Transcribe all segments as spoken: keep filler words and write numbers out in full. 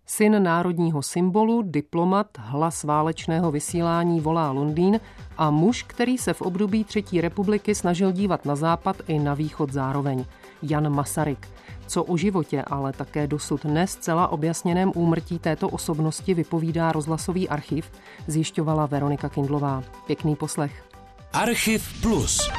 Syn národního symbolu, diplomat, hlas válečného vysílání volá Londýn a muž, který se v období Třetí republiky snažil dívat na západ i na východ zároveň. Jan Masaryk. Co o životě, ale také dosud ne zcela objasněném úmrtí této osobnosti vypovídá rozhlasový archiv, zjišťovala Veronika Kindlová. Pěkný poslech. Archiv Plus.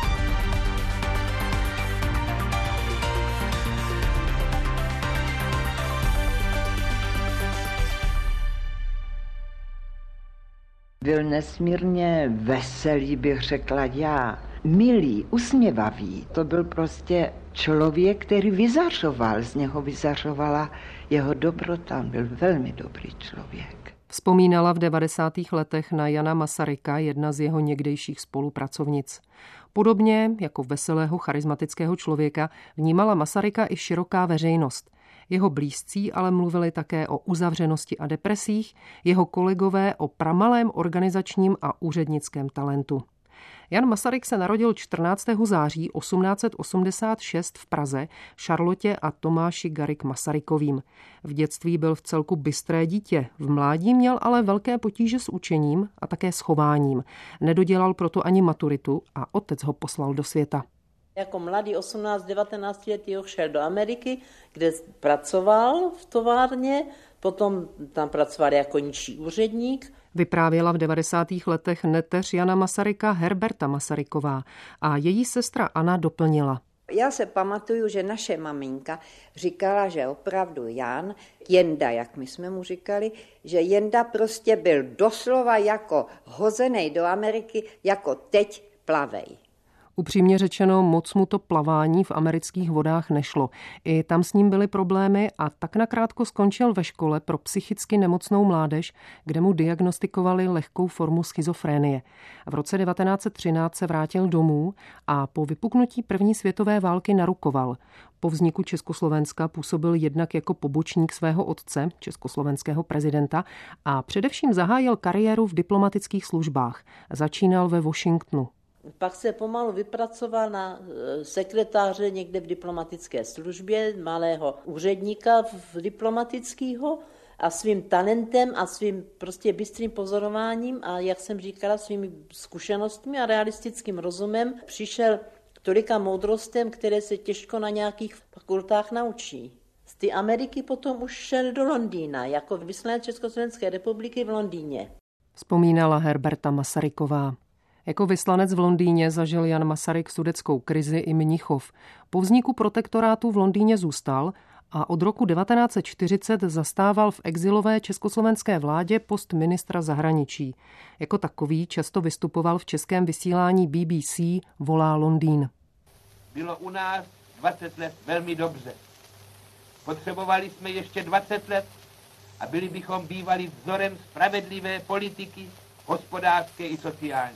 Byl nesmírně veselý, bych řekla já. Milý, usměvavý. To byl prostě člověk, který vyzařoval. Z něho vyzařovala jeho dobrota. Byl velmi dobrý člověk. Vzpomínala v devadesátých letech na Jana Masaryka, jedna z jeho někdejších spolupracovnic. Podobně jako veselého charismatického člověka vnímala Masaryka i široká veřejnost. Jeho blízcí ale mluvili také o uzavřenosti a depresích, jeho kolegové o pramalém organizačním a úřednickém talentu. Jan Masaryk se narodil čtrnáctého září osmnáct set osmdesát šest v Praze Šarlotě a Tomáši Garrigue Masarykovým. V dětství byl vcelku bystré dítě, v mládí měl ale velké potíže s učením a také s chováním. Nedodělal proto ani maturitu a otec ho poslal do světa. Jako mladý osmnáct devatenáct letý šel do Ameriky, kde pracoval v továrně, potom tam pracoval jako nižší úředník. Vyprávěla v devadesátých letech neteř Jana Masaryka Herberta Masaryková a její sestra Anna doplnila. Já se pamatuju, že naše maminka říkala, že opravdu Jan, Jenda, jak my jsme mu říkali, že Jenda prostě byl doslova jako hozenej do Ameriky, jako teď plavej. Upřímně řečeno, moc mu to plavání v amerických vodách nešlo. I tam s ním byly problémy a tak nakrátko skončil ve škole pro psychicky nemocnou mládež, kde mu diagnostikovali lehkou formu schizofrénie. V roce devatenáct set třináct se vrátil domů a po vypuknutí první světové války narukoval. Po vzniku Československa působil jednak jako pobočník svého otce, československého prezidenta, a především zahájil kariéru v diplomatických službách. Začínal ve Washingtonu. Pak se pomalu vypracoval na sekretáře někde v diplomatické službě, malého úředníka v diplomatického a svým talentem a svým prostě bystrým pozorováním a, jak jsem říkala, svými zkušenostmi a realistickým rozumem přišel k tolika moudrostem, které se těžko na nějakých fakultách naučí. Z té Ameriky potom už šel do Londýna, jako vyslanec Československé republiky v Londýně. Vzpomínala Herberta Masaryková. Jako vyslanec v Londýně zažil Jan Masaryk sudetskou krizi i Mnichov. Po vzniku protektorátu v Londýně zůstal a od roku devatenáct set čtyřicet zastával v exilové československé vládě post ministra zahraničí. Jako takový často vystupoval v českém vysílání B B C Volá Londýn. Bylo u nás dvacet let velmi dobře. Potřebovali jsme ještě dvacet let a byli bychom bývali vzorem spravedlivé politiky, hospodářské i sociální.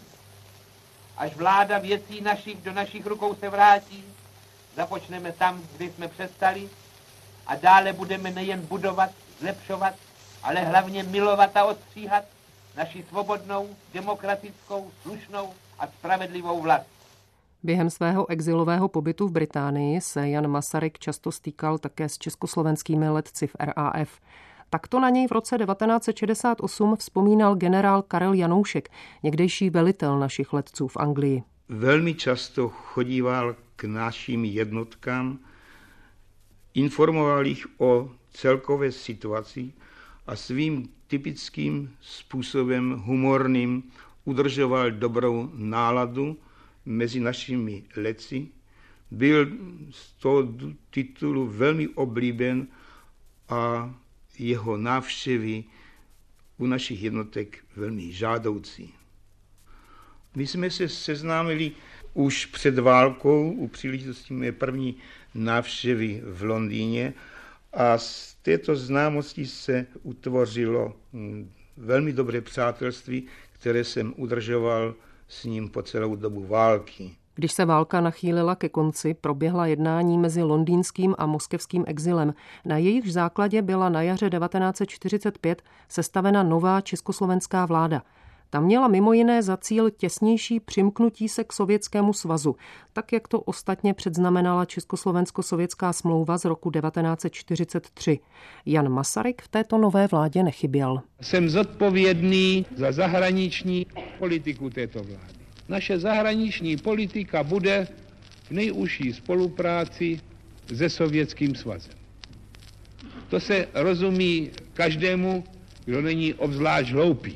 Až vláda věcí našich do našich rukou se vrátí, započneme tam, kde jsme přestali a dále budeme nejen budovat, zlepšovat, ale hlavně milovat a ostříhat naši svobodnou, demokratickou, slušnou a spravedlivou vlast. Během svého exilového pobytu v Británii se Jan Masaryk často stýkal také s československými letci v R A F. Takto na něj v roce devatenáct set šedesát osm vzpomínal generál Karel Janoušek, někdejší velitel našich letců v Anglii. Velmi často chodíval k našim jednotkám, informoval jich o celkové situaci a svým typickým způsobem humorným udržoval dobrou náladu mezi našimi letci. Byl z toho titulu velmi oblíben a jeho návštěvy u našich jednotek velmi žádoucí. My jsme se seznámili už před válkou u příležitosti mé první návštěvy v Londýně a z této známosti se utvořilo velmi dobré přátelství, které jsem udržoval s ním po celou dobu války. Když se válka nachýlila ke konci, proběhla jednání mezi londýnským a moskevským exilem. Na jejichž základě byla na jaře devatenáct set čtyřicet pět sestavena nová československá vláda. Ta měla mimo jiné za cíl těsnější přimknutí se k Sovětskému svazu, tak jak to ostatně předznamenala Československo-sovětská smlouva z roku devatenáct set čtyřicet tři. Jan Masaryk v této nové vládě nechyběl. Jsem zodpovědný za zahraniční politiku této vlády. Naše zahraniční politika bude v nejužší spolupráci se Sovětským svazem. To se rozumí každému, kdo není obzvlášť hloupý.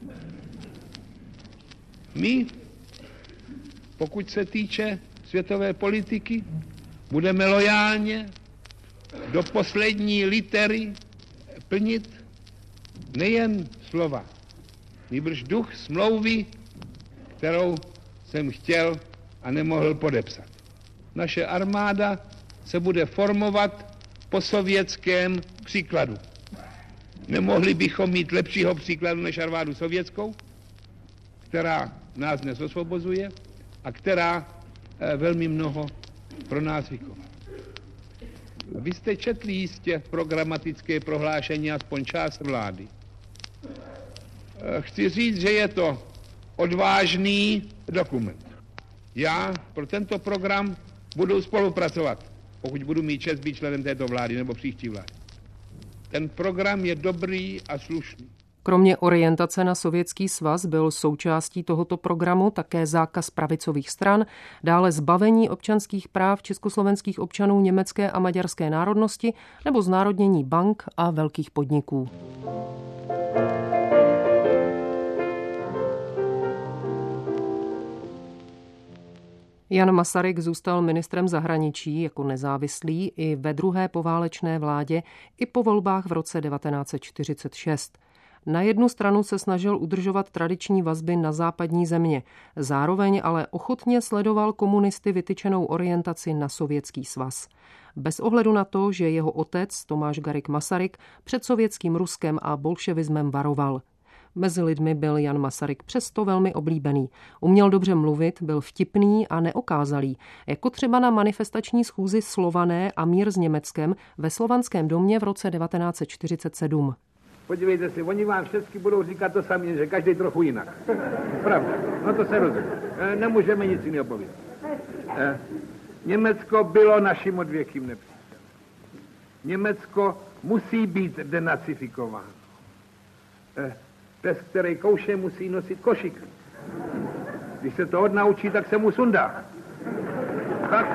My, pokud se týče světové politiky, budeme lojálně do poslední litery plnit nejen slova, nýbrž duch smlouvy, kterou jsem chtěl a nemohl podepsat. Naše armáda se bude formovat po sovětském příkladu. Nemohli bychom mít lepšího příkladu než armádu sovětskou, která nás dnes osvobozuje a která velmi mnoho pro nás vykonala. Vy jste četli jistě programatické prohlášení, aspoň část vlády. Chci říct, že je to odvážný dokument. Já pro tento program budu spolupracovat, pokud budu mít čest být členem této vlády nebo příští vlády. Ten program je dobrý a slušný. Kromě orientace na Sovětský svaz byl součástí tohoto programu také zákaz pravicových stran, dále zbavení občanských práv československých občanů německé a maďarské národnosti nebo znárodnění bank a velkých podniků. Jan Masaryk zůstal ministrem zahraničí jako nezávislý i ve druhé poválečné vládě i po volbách v roce devatenáct set čtyřicet šest. Na jednu stranu se snažil udržovat tradiční vazby na západní země, zároveň ale ochotně sledoval komunisty vytyčenou orientaci na Sovětský svaz. Bez ohledu na to, že jeho otec Tomáš Garrigue Masaryk před sovětským Ruskem a bolševismem varoval. Mezi lidmi byl Jan Masaryk přesto velmi oblíbený. Uměl dobře mluvit, byl vtipný a neokázalý, jako třeba na manifestační schůzi Slované a mír s Německem ve Slovanském domě v roce devatenáct set čtyřicet sedm. Podívejte si, oni vám všichni budou říkat to samé, že každý trochu jinak. Pravda, no to se rozumí. Nemůžeme nic jiného povědět. Německo bylo naším odvěkým nepřítelem. Německo musí být denacifikováno. Pes, který kouše, musí nosit košík. Když se to odnaučí, tak se mu sundá. Tak.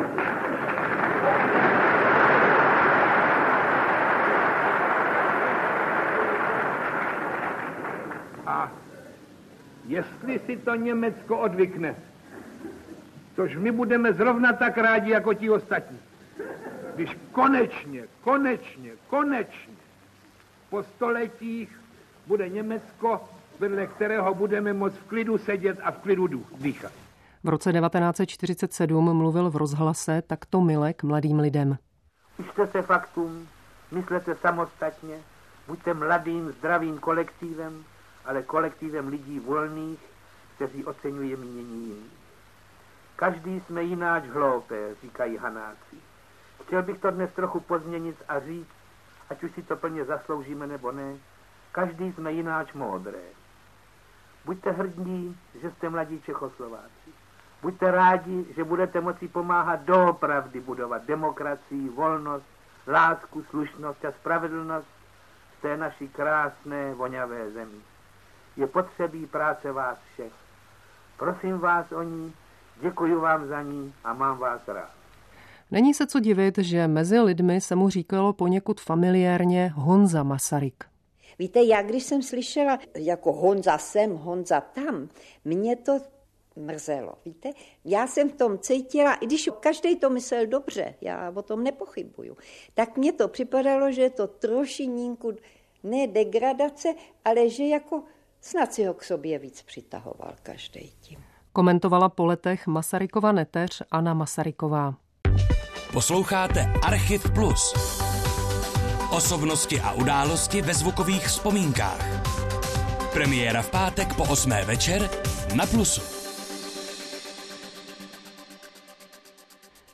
A jestli si to Německo odvykne, což my budeme zrovna tak rádi jako ti ostatní, když konečně, konečně, konečně po stoletích bude Německo, vedle kterého budeme moct v klidu sedět a v klidu dýchat. V roce devatenáct set čtyřicet sedm mluvil v rozhlase takto mile k mladým lidem. Učte se faktům, myslete samostatně, buďte mladým, zdravým kolektivem, ale kolektivem lidí volných, kteří oceňují mínění jiných. Každý jsme jináč hloupé, říkají Hanáci. Chtěl bych to dnes trochu pozměnit a říct, ať už si to plně zasloužíme nebo ne, každý jsme jináč moudré. Buďte hrdí, že jste mladí Čechoslováci. Buďte rádi, že budete moci pomáhat doopravdy budovat demokracii, volnost, lásku, slušnost a spravedlnost v té naší krásné, voňavé zemi. Je potřebí práce vás všech. Prosím vás o ní, děkuji vám za ní a mám vás rád. Není se co divit, že mezi lidmi se mu říkalo poněkud familiárně Honza Masaryk. Víte, já když jsem slyšela jako Honza sem, Honza tam, mě to mrzelo, víte. Já jsem v tom cítila, i když každý to myslel dobře, já o tom nepochybuju, tak mně to připadalo, že je to trošininku ne degradace, ale že jako snad si ho k sobě víc přitahoval každý tím. Komentovala po letech Masarykova neteř Anna Masaryková. Posloucháte Archiv Plus. Osobnosti a události ve zvukových vzpomínkách. Premiéra v pátek po osmé večer na Plusu.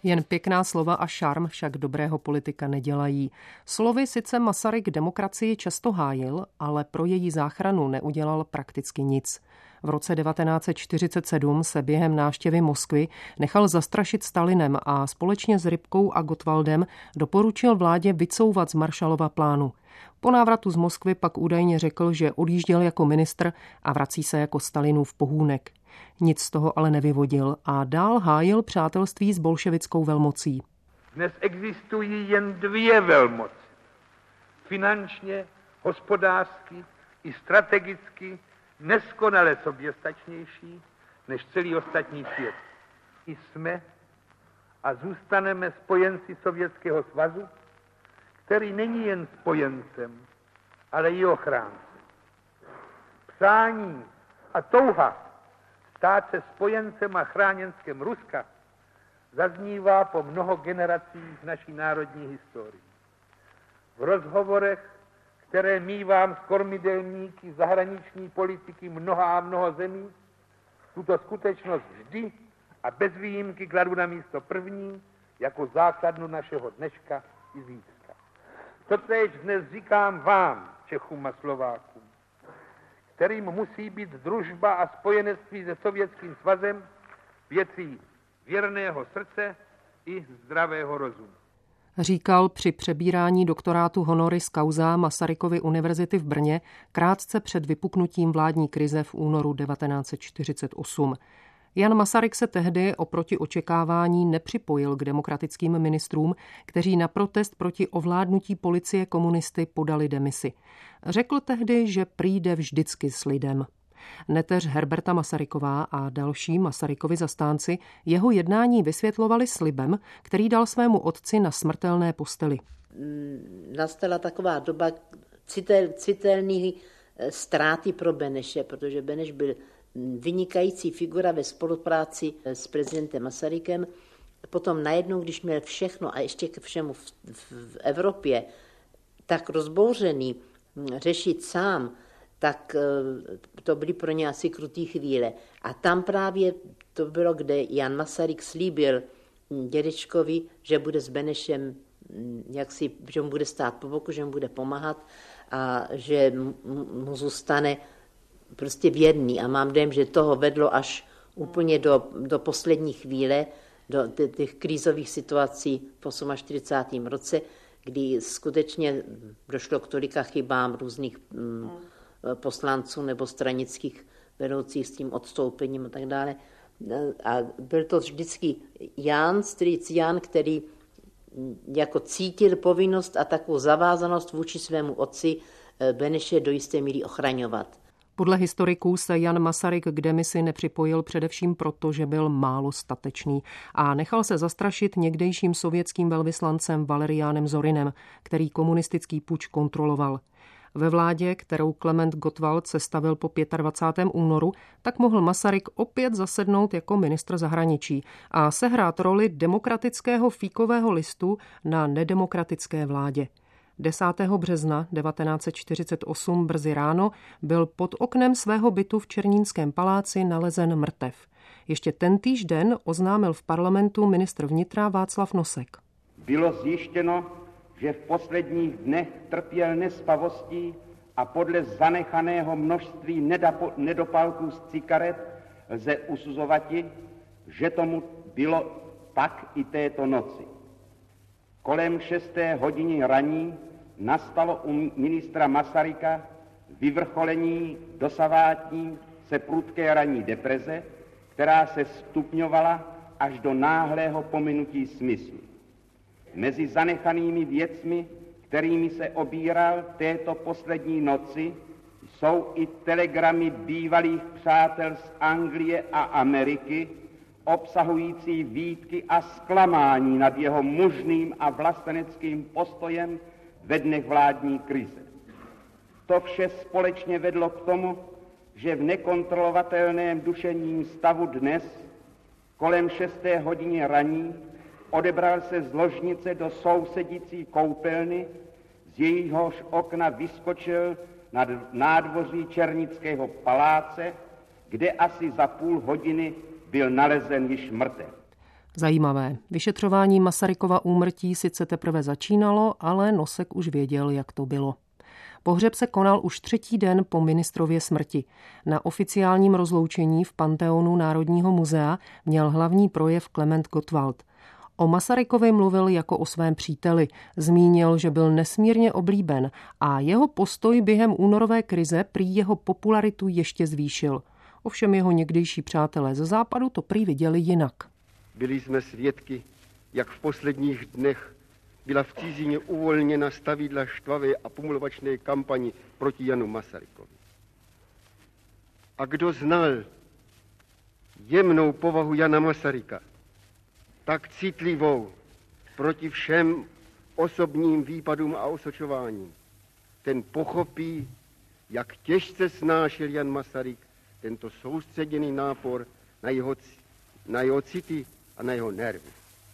Jen pěkná slova a šarm však dobrého politika nedělají. Slovy sice Masaryk demokracii často hájil, ale pro její záchranu neudělal prakticky nic. V roce devatenáct set čtyřicet sedm se během návštěvy Moskvy nechal zastrašit Stalinem a společně s Rybkou a Gottwaldem doporučil vládě vycouvat z Marshallova plánu. Po návratu z Moskvy pak údajně řekl, že odjížděl jako ministr a vrací se jako Stalinův pohůnek. Nic z toho ale nevyvodil a dál hájil přátelství s bolševickou velmocí. Dnes existují jen dvě velmoci. Finančně, hospodářsky i strategicky neskonale soběstačnější než celý ostatní svět. I jsme a zůstaneme spojenci Sovětského svazu, který není jen spojencem, ale i ochráncem. Přání a touha stát se spojencem a chráněnskem Ruska zaznívá po mnoho generacích naší národní historii. V rozhovorech, které mívám s kormidelníky zahraniční politiky mnoha a mnoho zemí, tuto skutečnost vždy a bez výjimky kladu na místo první jako základnu našeho dneška i zítřka. Totéž dnes říkám vám, Čechům a Slovákům, kterým musí být družba a spojenectví se Sovětským svazem věcí věrného srdce i zdravého rozumu. Říkal při přebírání doktorátu honoris causa Masarykovy univerzity v Brně krátce před vypuknutím vládní krize v únoru devatenáct set čtyřicet osm. Jan Masaryk se tehdy oproti očekávání nepřipojil k demokratickým ministrům, kteří na protest proti ovládnutí policie komunisty podali demisi. Řekl tehdy, že přijde vždycky s lidem. Neteř Herberta Masaryková a další Masarykovi zastánci jeho jednání vysvětlovali slibem, který dal svému otci na smrtelné posteli. Nastala taková doba citel, citelný ztráty pro Beneše, protože Beneš byl vynikající figura ve spolupráci s prezidentem Masarykem. Potom najednou, když měl všechno a ještě ke všemu v, v Evropě tak rozbouřený řešit sám, tak to byly pro ně asi krutý chvíle. A tam právě to bylo, kde Jan Masaryk slíbil dědečkovi, že bude s Benešem, jak si, že mu bude stát po boku, že mu bude pomáhat a že mu zůstane prostě věrný. A mám dojem, že toho vedlo až úplně do, do poslední chvíle, do těch krízových situací v čtyřicátém osmém roce, kdy skutečně došlo k tolika chybám různých mm, poslanců nebo stranických vedoucích s tím odstoupením a tak dále. A byl to vždycky Jan, strýc Jan, který jako cítil povinnost a takovou zavázanost vůči svému otci Beneše do jisté míry ochraňovat. Podle historiků se Jan Masaryk k demisi nepřipojil především proto, že byl málo statečný a nechal se zastrašit někdejším sovětským velvyslancem Valeriánem Zorinem, který komunistický puč kontroloval. Ve vládě, kterou Klement Gottwald sestavil po dvacátého pátého únoru, tak mohl Masaryk opět zasednout jako ministr zahraničí a sehrát roli demokratického fíkového listu na nedemokratické vládě. desátého března devatenáct set čtyřicet osm brzy ráno byl pod oknem svého bytu v Černínském paláci nalezen mrtev. Ještě tentýž den oznámil v parlamentu ministr vnitra Václav Nosek. Bylo zjištěno, že v posledních dnech trpěl nespavostí a podle zanechaného množství nedapo- nedopalků z cigaret lze usuzovati, že tomu bylo tak i této noci. Kolem šesté hodiny raní nastalo u ministra Masaryka vyvrcholení dosavátní se prudké ranní deprese, která se stupňovala až do náhlého pominutí smyslu. Mezi zanechanými věcmi, kterými se obíral této poslední noci, jsou i telegramy bývalých přátel z Anglie a Ameriky, obsahující výtky a zklamání nad jeho mužným a vlasteneckým postojem ve dnech vládní krize. To vše společně vedlo k tomu, že v nekontrolovatelném duševním stavu dnes, kolem šesté hodiny raní, odebral se z ložnice do sousedící koupelny, z jejíhož okna vyskočil na nádvoří Černického paláce, kde asi za půl hodiny byl nalezen již mrtev. Zajímavé. Vyšetřování Masarykova úmrtí sice teprve začínalo, ale Nosek už věděl, jak to bylo. Pohřeb se konal už třetí den po ministrově smrti. Na oficiálním rozloučení v Panteonu Národního muzea měl hlavní projev Klement Gottwald. O Masarykovi mluvil jako o svém příteli. Zmínil, že byl nesmírně oblíben a jeho postoj během únorové krize prý jeho popularitu ještě zvýšil. Ovšem jeho někdejší přátelé ze západu to prý viděli jinak. Byli jsme svědky, jak v posledních dnech byla v cizině uvolněna stavidla štvavé a pomluvačné kampani proti Janu Masarykovi. A kdo znal jemnou povahu Jana Masaryka, tak citlivou proti všem osobním výpadům a osočováním, ten pochopí, jak těžce snášel Jan Masaryk tento soustředěný nápor na jeho, na jeho city a na jeho nervy.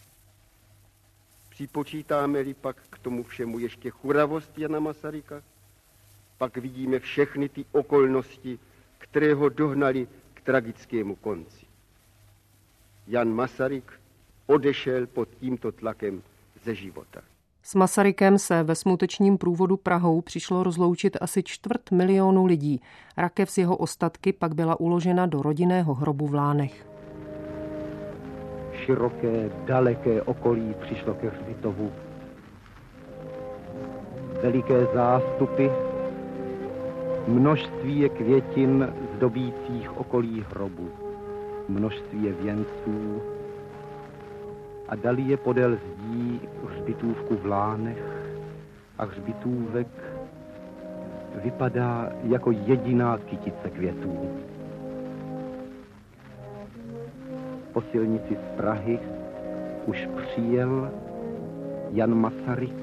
Připočítáme-li pak k tomu všemu ještě churavost Jana Masaryka, pak vidíme všechny ty okolnosti, které ho dohnali k tragickému konci. Jan Masaryk odešel pod tímto tlakem ze života. S Masarykem se ve smutečním průvodu Prahou přišlo rozloučit asi čtvrt milionu lidí. Rakev s jeho ostatky pak byla uložena do rodinného hrobu v Lánech. Široké, daleké okolí přišlo ke hřbitovu. Veliké zástupy, množství je květin zdobících okolí hrobu, množství je věnců a dali je podél zdí hřbitůvku v Lánech a hřbitůvek vypadá jako jediná kytice květů. Po silnici z Prahy už přijel Jan Masaryk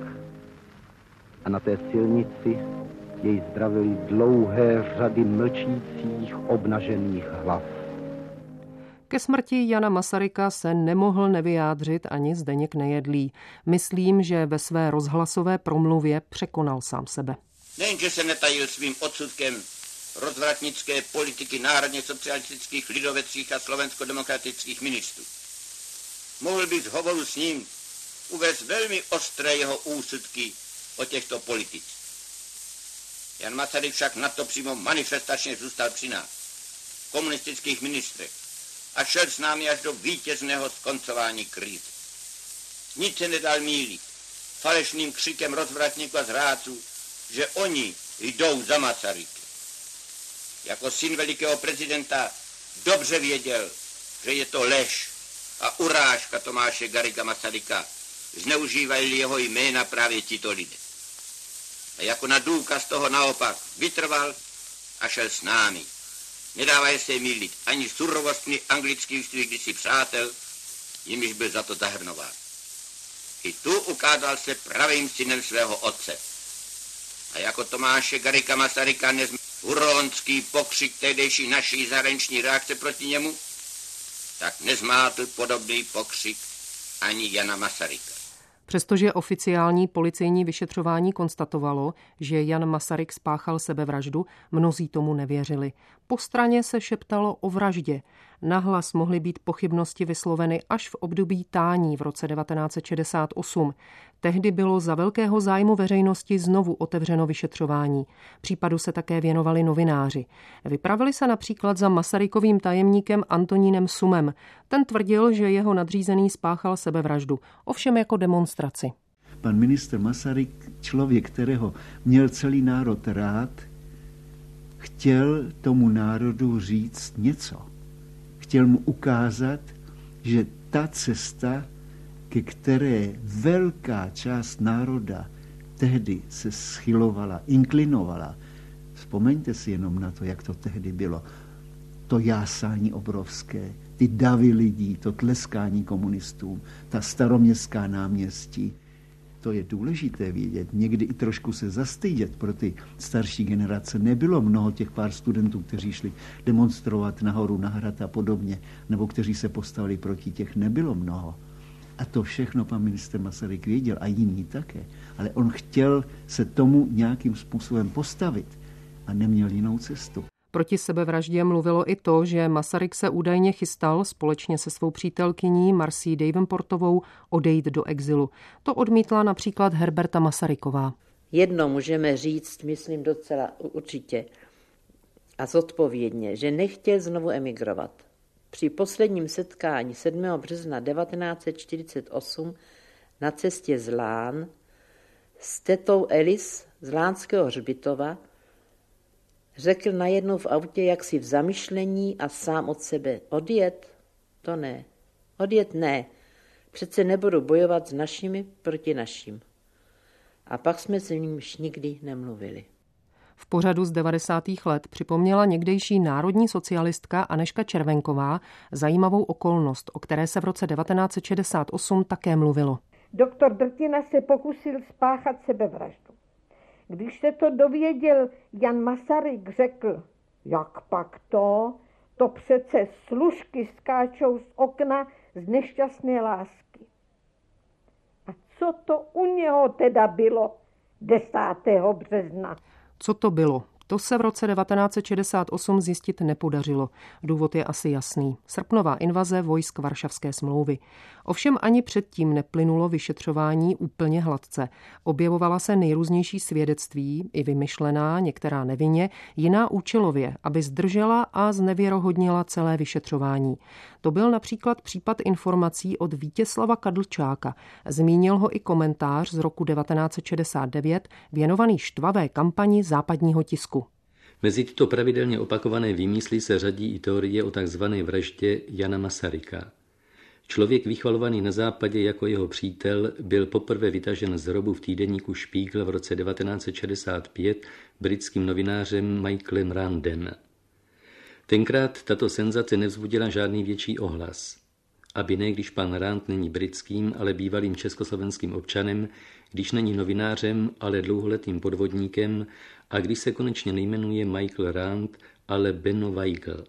a na té silnici jej zdravili dlouhé řady mlčících obnažených hlav. Ke smrti Jana Masaryka se nemohl nevyjádřit ani Zdeněk Nejedlý. Myslím, že ve své rozhlasové promluvě překonal sám sebe. Nejenže se netajil svým odsudkem rozvratnické politiky národně socialistických, lidoveckých a slovensko-demokratických ministrů. Mohl bych z hovoru s ním uvést velmi ostré jeho úsudky o těchto politicích. Jan Masaryk však na to přímo manifestačně zůstal při nás, komunistických ministrech, a šel s námi až do vítězného skoncování krize. Nic se nedal mýlit falešným křikem rozvratníků a zrádců, že oni jdou za Masarykem. Jako syn velikého prezidenta dobře věděl, že je to lež a urážka Tomáše Garrigua Masaryka, zneužívají jeho jména právě tito lidé. A jako na důkaz toho naopak vytrval a šel s námi. Nedávají se mýlit ani surovostmi anglických svých kdysi přátel, jimiž byl za to zahrnován. I tu ukázal se pravým synem svého otce. A jako Tomáše Garrigua Masaryka nezmínil huronský pokřik tehdejší naší zahraniční reakce proti němu, tak nezmátl podobný pokřik ani Jana Masaryka. Přestože oficiální policejní vyšetřování konstatovalo, že Jan Masaryk spáchal sebevraždu, mnozí tomu nevěřili. Po straně se šeptalo o vraždě. Nahlas mohly být pochybnosti vysloveny až v období tání v roce devatenáct set šedesát osm. Tehdy bylo za velkého zájmu veřejnosti znovu otevřeno vyšetřování. Případu se také věnovali novináři. Vypravili se například za Masarykovým tajemníkem Antonínem Sumem. Ten tvrdil, že jeho nadřízený spáchal sebevraždu, ovšem jako demonstraci. Pan ministr Masaryk, člověk, kterého měl celý národ rád, chtěl tomu národu říct něco. Chtěl mu ukázat, že ta cesta, ke které velká část národa tehdy se schylovala, inklinovala. Vzpomeňte si jenom na to, jak to tehdy bylo. To jásání obrovské, ty davy lidí, to tleskání komunistům, ta staroměstská náměstí. To je důležité vědět. Někdy i trošku se zastydět pro ty starší generace. Nebylo mnoho těch pár studentů, kteří šli demonstrovat nahoru, na hrad a podobně, nebo kteří se postavili proti, těch nebylo mnoho. A to všechno pan ministr Masaryk věděl a jiní také. Ale on chtěl se tomu nějakým způsobem postavit a neměl jinou cestu. Proti sebevraždě mluvilo i to, že Masaryk se údajně chystal společně se svou přítelkyní Marcí Davenportovou odejít do exilu. To odmítla například Herberta Masaryková. Jedno můžeme říct, myslím docela určitě a zodpovědně, že nechtěl znovu emigrovat. Při posledním setkání sedmého března devatenáct set čtyřicet osm na cestě z Lán s tetou Alice z Lánského hřbitova řekl najednou v autě jaksi v zamyšlení a sám od sebe: odjet? To ne. Odjet ne. Přece nebudu bojovat s našimi proti našim. A pak jsme s ním už nikdy nemluvili. V pořadu z devadesátých let připomněla někdejší národní socialistka Anežka Červenková zajímavou okolnost, o které se v roce devatenáct set šedesát osm také mluvilo. Doktor Drtina se pokusil spáchat sebevraždu. Když se to dověděl Jan Masaryk, řekl: jak pak to? To přece služky skáčou z okna z nešťastné lásky. A co to u něho teda bylo desátého března? Co to bylo? To se v roce devatenáct set šedesát osm zjistit nepodařilo. Důvod je asi jasný. Srpnová invaze vojsk Varšavské smlouvy. Ovšem ani předtím neplynulo vyšetřování úplně hladce. Objevovala se nejrůznější svědectví, i vymyšlená, některá nevinně, jiná účelově, aby zdržela a znevěrohodnila celé vyšetřování. To byl například případ informací od Vítězslava Kadlčáka. Zmínil ho i komentář z roku devatenáct set šedesát devět věnovaný štvavé kampani západního tisku. Mezi tyto pravidelně opakované výmysly se řadí i teorie o takzvané vraždě Jana Masaryka. Člověk vychvalovaný na západě jako jeho přítel byl poprvé vytažen z hrobu v týdeníku Spiegel v roce devatenáct set šedesát pět britským novinářem Michaelem Randem. Tenkrát tato senzace nevzbudila žádný větší ohlas. Aby ne, když pan Rand není britským, ale bývalým československým občanem, když není novinářem, ale dlouholetým podvodníkem a když se konečně nejmenuje Michael Rand, ale Benno Weigl.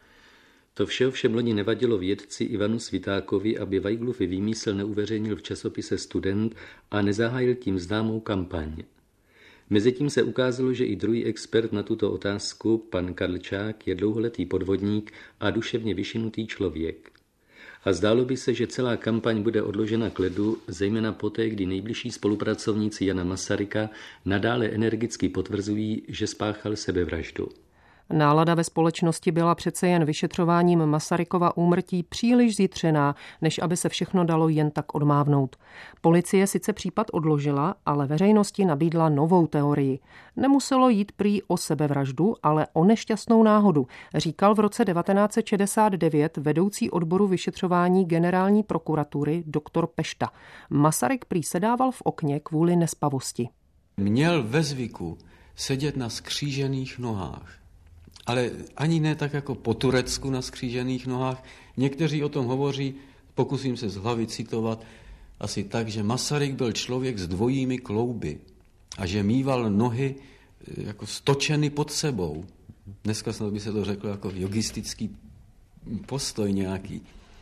To vše ovšem loni nevadilo vědci Ivanu Svitákovi, aby Weiglův výmysl neuveřejnil v časopise Student a nezahájil tím známou kampaň. Mezitím se ukázalo, že i druhý expert na tuto otázku, pan Kadlčák, je dlouholetý podvodník a duševně vyšinutý člověk. A zdálo by se, že celá kampaň bude odložena k ledu, zejména poté, kdy nejbližší spolupracovníci Jana Masaryka nadále energicky potvrzují, že spáchal sebevraždu. Nálada ve společnosti byla přece jen vyšetřováním Masarykova úmrtí příliš zjitřená, než aby se všechno dalo jen tak odmávnout. Policie sice případ odložila, ale veřejnosti nabídla novou teorii. Nemuselo jít prý o sebevraždu, ale o nešťastnou náhodu, říkal v roce devatenáct set šedesát devět vedoucí odboru vyšetřování generální prokuratury doktor Pešta. Masaryk prý sedával v okně kvůli nespavosti. Měl ve zvyku sedět na skřížených nohách. Ale ani ne tak jako po Turecku na skřížených nohách. Někteří o tom hovoří, pokusím se z hlavy citovat, asi tak, že Masaryk byl člověk s dvojími klouby a že mýval nohy jako stočeny pod sebou. Dneska snad by se to řeklo jako jogistický postoj nějaký.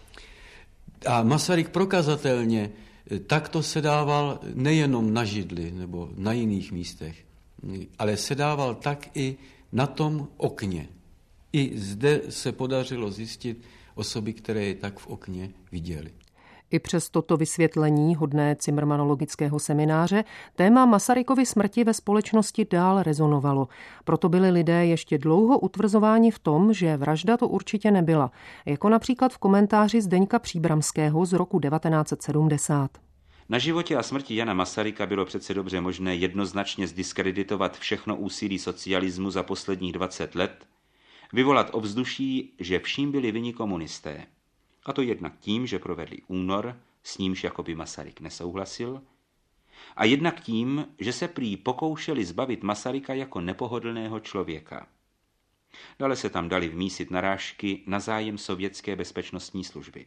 A Masaryk prokazatelně takto sedával nejenom na židli nebo na jiných místech, ale sedával tak i na tom okně. I zde se podařilo zjistit osoby, které je tak v okně viděly. I přes toto vysvětlení hodné cimrmanologického semináře téma Masarykovy smrti ve společnosti dál rezonovalo. Proto byli lidé ještě dlouho utvrzováni v tom, že vražda to určitě nebyla, jako například v komentáři Zdeňka Příbramského z roku devatenáct set sedmdesát. Na životě a smrti Jana Masaryka bylo přece dobře možné jednoznačně zdiskreditovat všechno úsilí socialismu za posledních dvacet let, vyvolat ovzduší, že vším byli vinni komunisté. A to jednak tím, že provedli únor, s nímž jakoby Masaryk nesouhlasil, a jednak tím, že se prý pokoušeli zbavit Masaryka jako nepohodlného člověka. Dále se tam dali vmísit narážky na zájem sovětské bezpečnostní služby.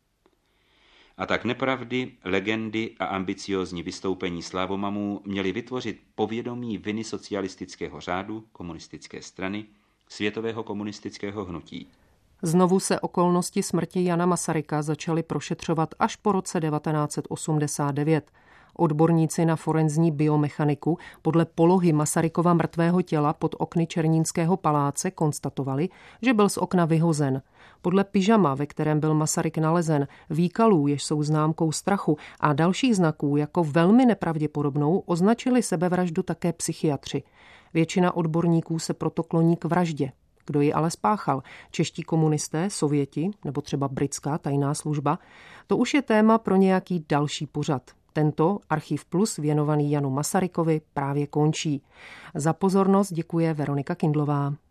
A tak nepravdy, legendy a ambiciózní vystoupení slávomamů měly vytvořit povědomí viny socialistického řádu, komunistické strany, světového komunistického hnutí. Znovu se okolnosti smrti Jana Masaryka začaly prošetřovat až po roce devatenáct set osmdesát devět. Odborníci na forenzní biomechaniku podle polohy Masarykova mrtvého těla pod okny Černínského paláce konstatovali, že byl z okna vyhozen. Podle pyžama, ve kterém byl Masaryk nalezen, výkalů, jež jsou známkou strachu, a dalších znaků jako velmi nepravděpodobnou označili sebevraždu také psychiatři. Většina odborníků se proto kloní k vraždě. Kdo ji ale spáchal? Čeští komunisté, Sověti nebo třeba britská tajná služba? To už je téma pro nějaký další pořad. Tento Archiv Plus věnovaný Janu Masarykovi právě končí. Za pozornost děkuje Veronika Kindlová.